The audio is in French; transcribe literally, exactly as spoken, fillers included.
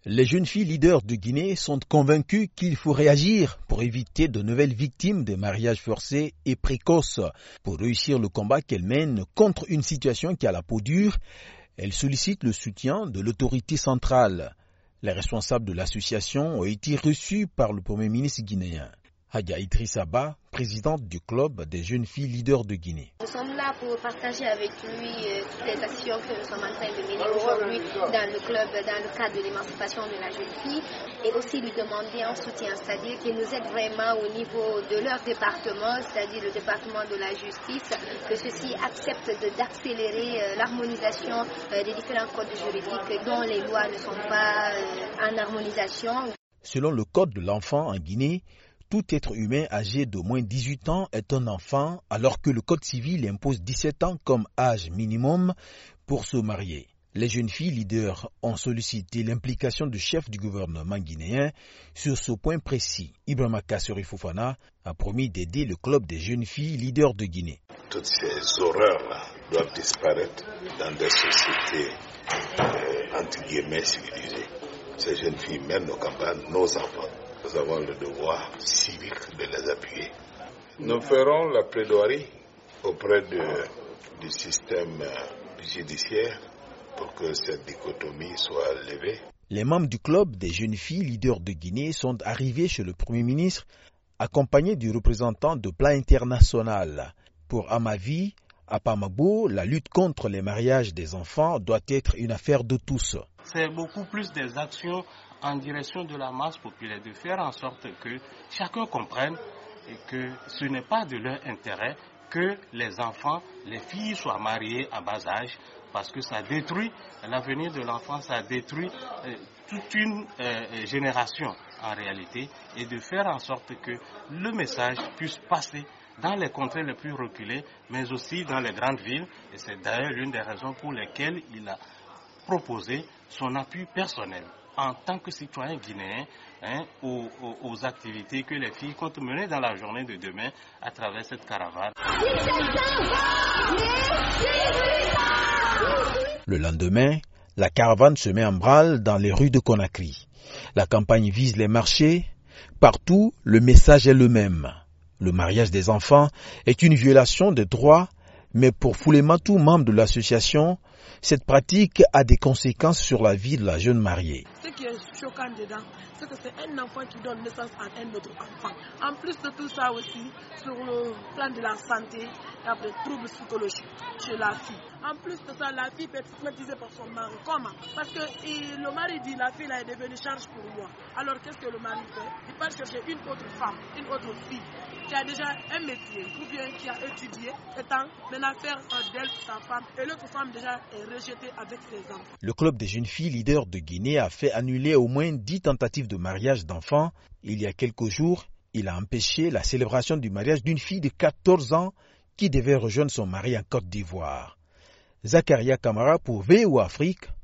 Les jeunes filles leaders de Guinée sont convaincues qu'il faut réagir pour éviter de nouvelles victimes de mariages forcés et précoces. Pour réussir le combat qu'elles mènent contre une situation qui a la peau dure, elles sollicitent le soutien de l'autorité centrale. Les responsables de l'association ont été reçus par le Premier ministre guinéen. Hadja Idrissa Ba, présidente du club des jeunes filles leaders de Guinée. Nous sommes là pour partager avec lui euh, toutes les actions que nous sommes en train de mener aujourd'hui dans le club, dans le cadre de l'émancipation de la jeune fille, et aussi lui demander un soutien, c'est-à-dire qu'il nous aide vraiment au niveau de leur département, c'est-à-dire le département de la justice, que ceux-ci acceptent de, d'accélérer euh, l'harmonisation euh, des différents codes juridiques dont les lois ne sont pas euh, en harmonisation. Selon le code de l'enfant en Guinée, tout être humain âgé d'au moins dix-huit ans est un enfant, alors que le code civil impose dix-sept ans comme âge minimum pour se marier. Les jeunes filles leaders ont sollicité l'implication du chef du gouvernement guinéen sur ce point précis. Ibrahima Kassori Fofana a promis d'aider le club des jeunes filles leaders de Guinée. Toutes ces horreurs-là doivent disparaître dans des sociétés euh, entre guillemets civilisées. Ces jeunes filles mènent nos campagnes, nos enfants. Nous avons le devoir civique de les appuyer. Nous ferons la plaidoirie auprès de, du système judiciaire pour que cette dichotomie soit levée. Les membres du club des jeunes filles leaders de Guinée sont arrivés chez le Premier ministre accompagnés du représentant de Plan International. Pour Amavi, à Pamabo, la lutte contre les mariages des enfants doit être une affaire de tous. C'est beaucoup plus des actions en direction de la masse populaire, de faire en sorte que chacun comprenne que ce n'est pas de leur intérêt que les enfants, les filles soient mariées à bas âge, parce que ça détruit l'avenir de l'enfant, ça détruit euh, toute une euh, génération en réalité, et de faire en sorte que le message puisse passer dans les contrées les plus reculées, mais aussi dans les grandes villes, et c'est d'ailleurs l'une des raisons pour lesquelles il a proposé son appui personnel en tant que citoyen guinéen hein, aux, aux, aux activités que les filles comptent mener dans la journée de demain à travers cette caravane. Le lendemain, la caravane se met en branle dans les rues de Conakry. La campagne vise les marchés. Partout, le message est le même. Le mariage des enfants est une violation des droits, mais pour Foulematou, membre de l'association, cette pratique a des conséquences sur la vie de la jeune mariée. Ce qui est choquant dedans, c'est que c'est un enfant qui donne naissance à un autre enfant. En plus de tout ça aussi, sur le plan de la santé, il y a des troubles psychologiques chez la fille. En plus de ça, la fille peut être stigmatisée par son mari. Comment? Parce que il, le mari dit la fille là est devenue charge pour moi. Alors qu'est-ce que le mari fait? Il part chercher une autre femme, une autre fille qui a déjà un métier, ou bien qui a étudié, étant maintenant faire d'elle sa femme, et l'autre femme déjà est rejetée avec ses enfants. Le club des jeunes filles leaders de Guinée a fait annuler au moins dix tentatives de mariage d'enfants. Il y a quelques jours, il a empêché la célébration du mariage d'une fille de quatorze ans qui devait rejoindre son mari en Côte d'Ivoire. Zakaria Kamara pour V O Afrique,